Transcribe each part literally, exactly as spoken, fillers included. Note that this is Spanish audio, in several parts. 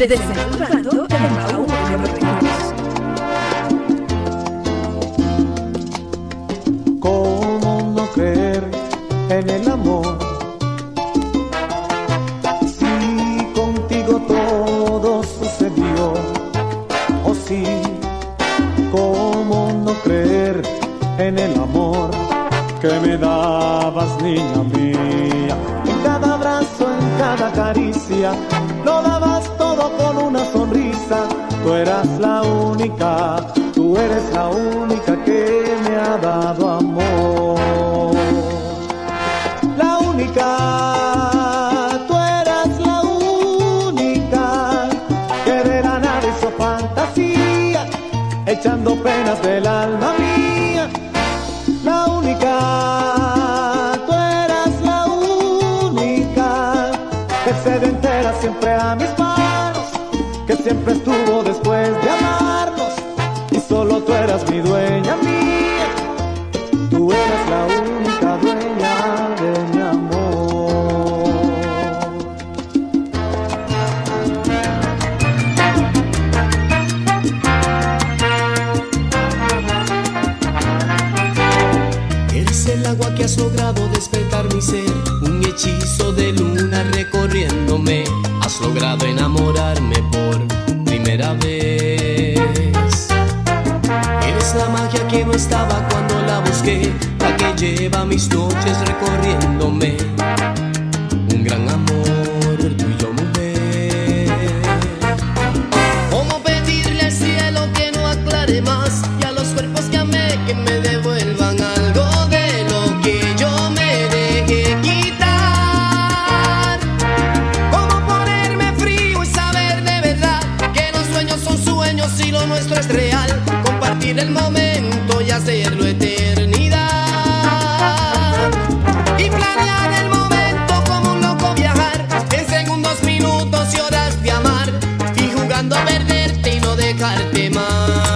Desenfundando el baúl de los recuerdos. ¿Cómo no creer en el amor? Si contigo todo sucedió. Oh sí, ¿cómo no creer en el amor que me dabas, niña mía? En cada abrazo, en cada caricia, lo dabas todo con una sonrisa. Tú eras la única, tú eres la única que me ha dado amor. La única, tú eras la única que de la nada hizo fantasía, echando penas del alma mía. La única, tú eras la única que se de entera siempre a mis manos, que siempre estuvo después de amarnos, y solo tú eras mi dueña mía. Tú eras la única dueña de mi amor. Eres el agua que has logrado despertar mi ser, un hechizo de luna recorriéndome. Has logrado enamorarme por primera vez. Eres la magia que no estaba cuando la busqué, la que lleva mis noches recorriéndome. Un gran amor, tú y yo, mujer. ¿Cómo pedirle al cielo que no aclare más, y a los cuerpos que amé que me devuelvan algo de lo que yo me dejé quitar? ¿Cómo ponerme frío y saber de verdad que los sueños son sueños y lo nuestro es real? Compartir el momento y hacerlo eternidad, y planear el momento como un loco viajar, en segundos, minutos y horas de amar, y jugando a perderte y no dejarte más.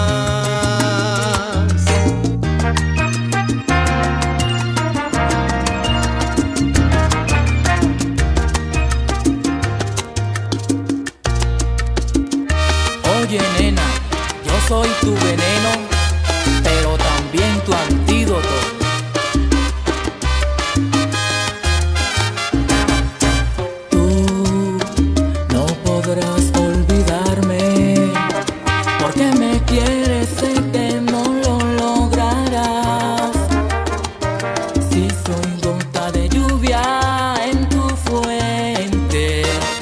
Oye, nena, yo soy tu veneno, pero también tu antídoto. Tú no podrás olvidarme, porque me quieres, sé que no lo lograrás. Si soy gota de lluvia en tu fuente,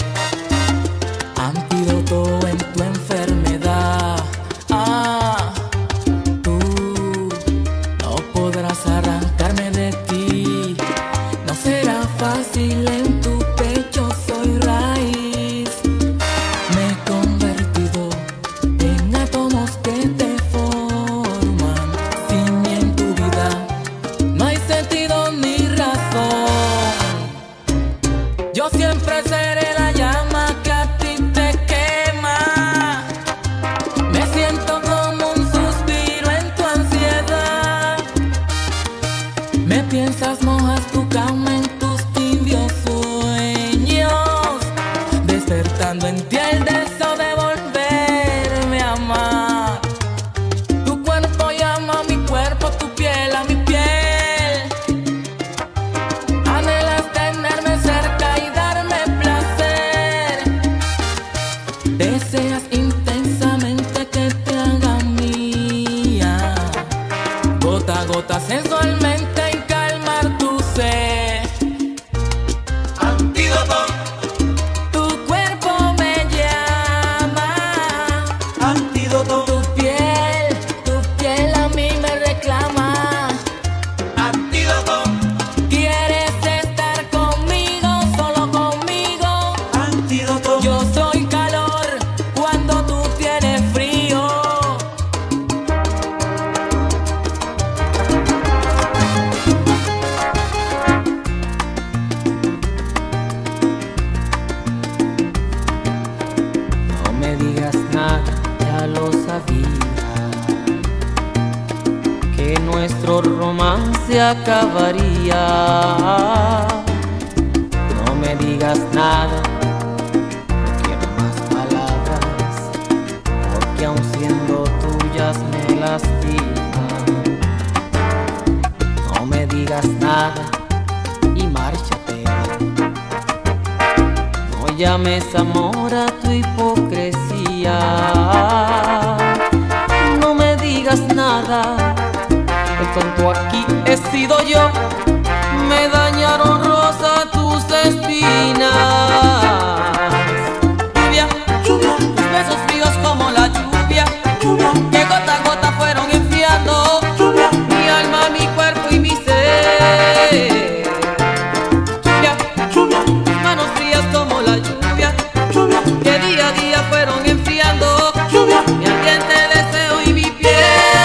antídoto en tu enfermedad. Ah, tú no podrás arrancarme de ti, no será fácil, en tu pecho soy raíz. Me he convertido en átomos que te forman. Sin mí en tu vida no hay sentido ni razón. Yo siempre seré la llama que a ti te quema. Me siento como un suspiro en tu ansiedad. Me piensas, mojas tu cama en tus tibios sueños, despertando en ti el deseo de volverme a amar. Tu cuerpo llama a mi cuerpo, tu piel a mi piel. Anhelas tenerme cerca y darme placer. Deseas intensamente que te haga mía, gota a gota sensualmente, en calmar tu sed. Antídoto. Tu cuerpo me llama, Antídoto. tu piel, tu piel a mí me reclama. Antídoto. Quieres estar conmigo, solo conmigo. Antídoto. Yo soy calor cuando tú tienes frío. No me digas nada, ya lo sabía, que nuestro romance acabaría. No me digas nada, no quiero más palabras. lastima. No me digas nada y márchate. No llames amor a tu hipocresía. No me digas nada, el tonto aquí he sido yo. Me dañaron rosa tus espinas. Lluvia, lluvia, tus besos fríos como la lluvia, lluvia, que gota a gota fueron enfriando lluvia, mi alma, mi cuerpo y mi ser. Lluvia, lluvia, tus manos frías como la lluvia, lluvia, que día a día fueron enfriando lluvia, mi ardiente deseo y mi piel.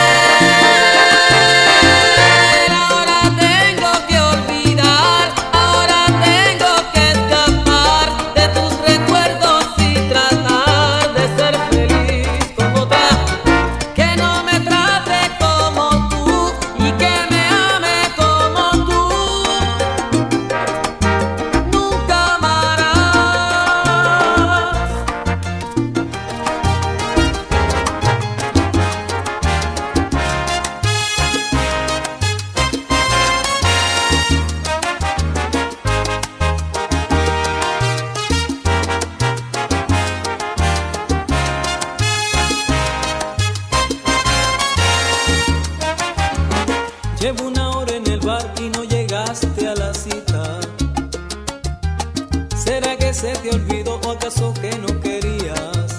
Llevo una hora en el bar y no llegaste a la cita. ¿Será que se te olvidó o acaso que no querías?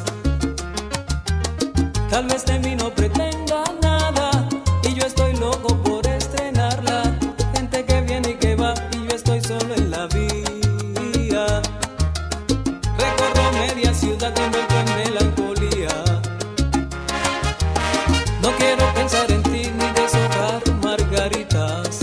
Tal vez de mí no pretenda nada y yo estoy loco por estrenarla. Gente que viene y que va y yo estoy solo en la vía. Recorro media ciudad envuelto en melancolía. No quiero pensar en ti ni deshojar margaritas.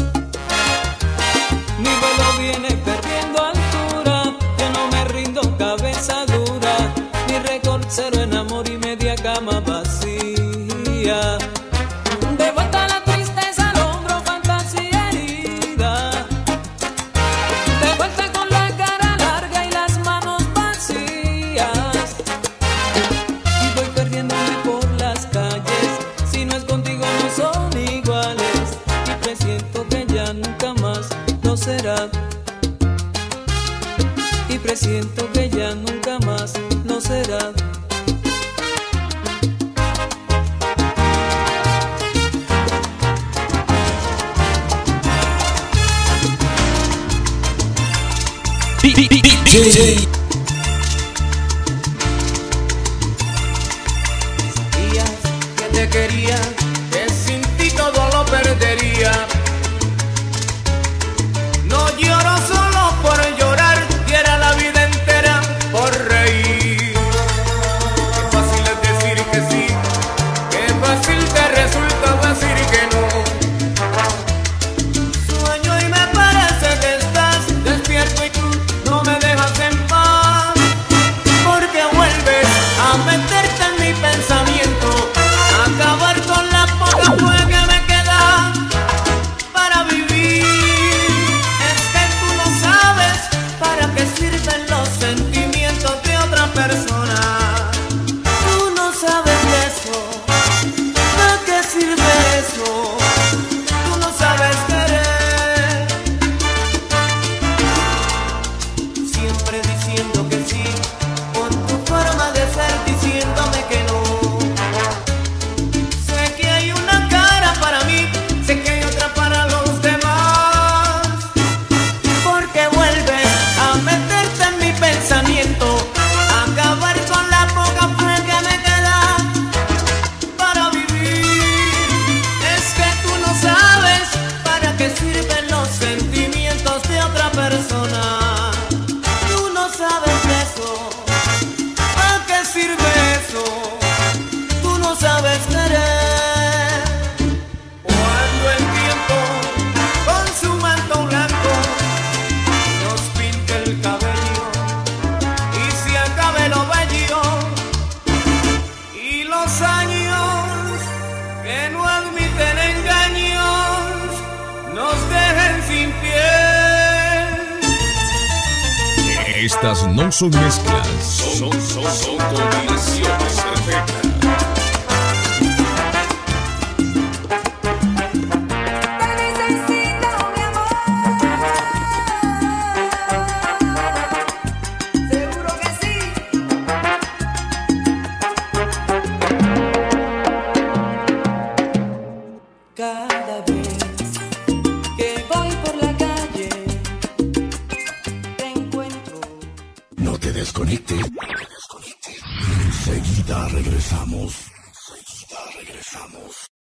Mi vuelo viene perdiendo altura, yo no me rindo, cabeza dura. Mi récord cero en amor y media cama vacía. De vuelta la tristeza al hombro, fantasía herida. De vuelta con la cara larga y las manos vacías. Y voy perdiéndome por las calles. Si no es contigo no son iguales. Y presiento que ya nunca más lo será. Y presiento que ya nunca más lo será. D J. Sabías que te quería, que sin ti todo lo perdería. No lloro solo por llorar, diera la vida entera por reír. Qué fácil es decir que sí, qué fácil te resulta decir que no. Sueño y me parece que estás despierto y tú no me dejas en paz, porque vuelves a meterte en mi pensamiento, a acabar con la poca fe que me queda para vivir. Es que tú no sabes para qué sirven los sentimientos de otra persona. Tú no sabes de eso, ¿para qué sirve eso? Tú no sabes querer. Siempre diciendo que sí, por tu forma de ser diciéndome que no. Sé que hay una cara para mí, sé que hay otra para los demás, porque vuelves a meterte en mi pensamiento, a acabar con la poca fe que me queda para vivir. Es que tú no sabes para qué sirven los sentimientos de otra persona. Tú no sabes de eso, ¿para qué sirve eso? Tú no sabes querer. Cuando el tiempo con su manto blanco nos pinte el cabello y se acabe lo bello, y los años que no admiten engaños nos dejen sin piel. Estas no son mezclas, son, son, son combinaciones perfectas. desconecte. No te desconecte. Enseguida regresamos. Enseguida regresamos.